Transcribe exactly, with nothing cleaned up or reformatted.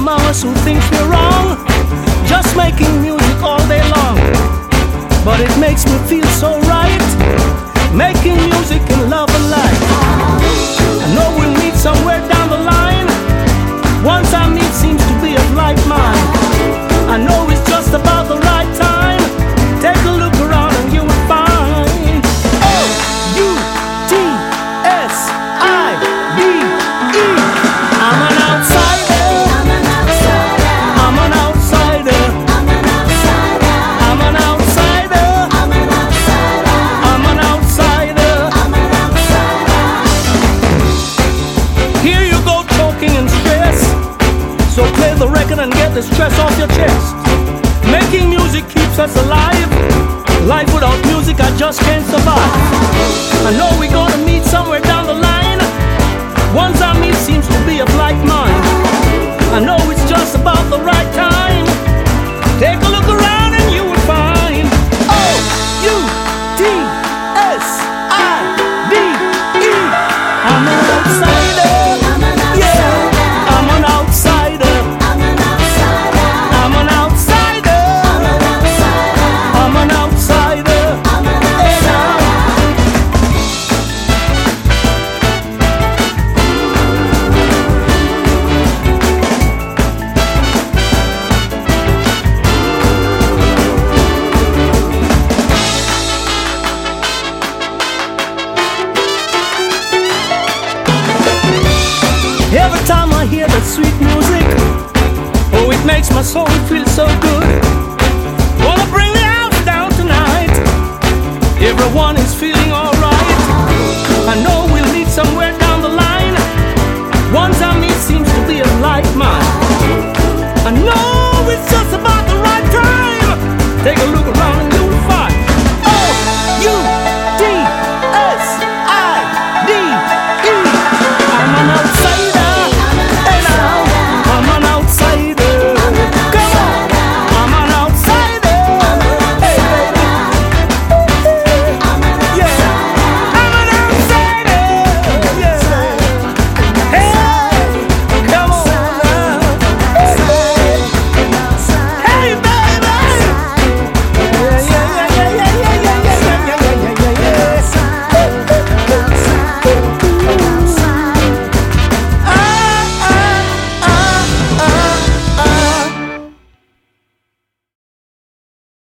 among us who thinks we're wrong, just making music all day long. But it makes me feel so right, making music in love and light. I know we'll meet somewhere down the line. Once our meet seems to be of like mind. I know it's just about the right time. Take a look around and you will find O U T S I D E. I'm an outsider. I'm an outsider. I'm an outsider. I'm an outsider. I'm an outsider. I'm an outsider. I'm an outsider. Here you go choking and stress. So play the record and get the stress off your chest. Making music keeps us alive. Life without music I just can't survive. I know we're gonna meet somewhere down the line. Once our meet seems to be of like mind. I know it's just about the right time. Take a look around and you will find O U T S I D E. I'm an outsider. Yeah, I'm an outsider. I'm an outsider. I'm an outsider. I'm an outsider. Every time I hear that sweet music, oh, it makes my soul feel so good. Wanna bring the house down tonight. Everyone is